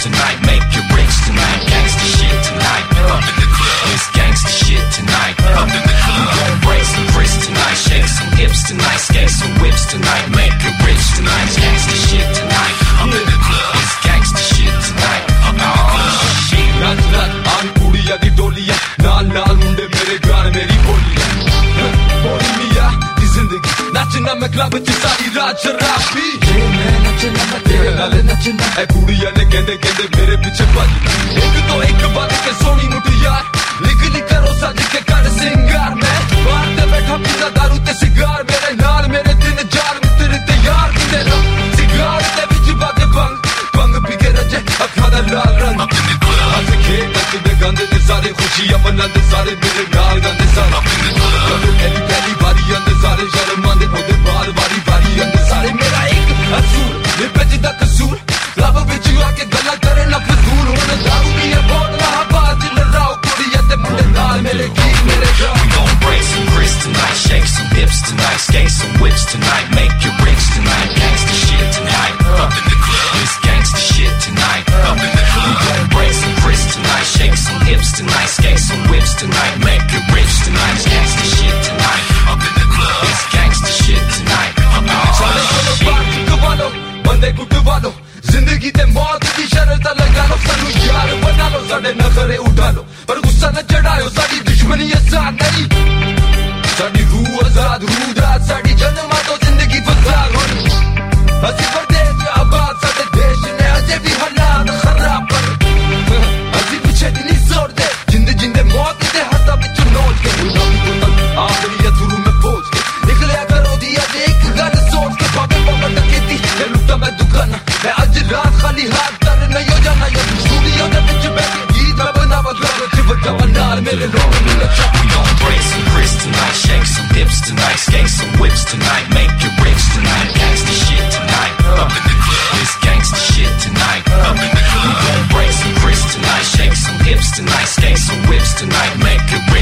tonight, make you rich tonight. Gangsta shit tonight, up in the club. It's gangsta shit tonight, up in the club. We gon' break some wrists tonight, shake some hips tonight, skate some whips tonight, make you rich tonight. Gangsta shit tonight, up in the club. It's gangsta shit tonight, up in the club. Nat nat aan kudiya di doliya, naal naal munde mere gaan meri boliya. Boli miya di zindagi, nachna main club ch saari raat sharabi. Nachna main tere naal nachna. Ay kudiya ne kende kende mere piche bhagi. Ek to ek baat ke soni mutiya, lik lik karo saj ke kar singar mein. Baar te baitha pita daru te cigar, mere naal mere din jaar mitre te yaar kinde lo. Cigar te vich baate bang bang pi ke raje akha da laal rang. Gande sare khushiyan manande sare mere naal gande sare kado pehli pehli bari ande sare sharmande ode baar bari bari ande sare mera ek asool me pechda kasool lab vich aake galla kare na fazul hone daru piye botla baat larao kudiya te munde naal mere ki mere ja. We gon' break some wrists tonight, shake some hips tonight, skate some whips tonight, make you rich tonight. Gangsta shit tonight, up in the club. It's gangsta shit tonight, up in the club. We gon' break some wrists tonight, shake some hips tonight, skate some whips tonight, make you rich tonight. Gangsta shit tonight, up in the club. It's gangsta shit tonight, up in the club. Bande kutwa lo, zindagi te maut di sharta laga lo, sanu yaar bana lo, sade nakhare utha lo, par gussa na chadayo, sadi dushmani azad nahi. Sadi ruh azad, ruh daad, sadi janma to zindagi fazar ho. Asi pardesh abad, sade desh ne aje bhi halat kharab par. Asi piche dili zor de, jind jinde maut de hata bich noch ke. Aakhri ya thuru mein pहुंच ke, nikle karo diya ek gal soch ke, babe baba taketi, ye lutta main dukana, main aaj raat khali haath kar nahi jana ye studio de vich baith geet main banawa gaana chivta anar mere log ne cha. We gon' break some wrists tonight, shake some hips tonight, skate some whips tonight, make you rich tonight. Gangsta shit tonight, up in the club. It's gangsta shit tonight, up in the club. We gon' break some wrists tonight, shake some hips tonight, skate some whips tonight, make you rich.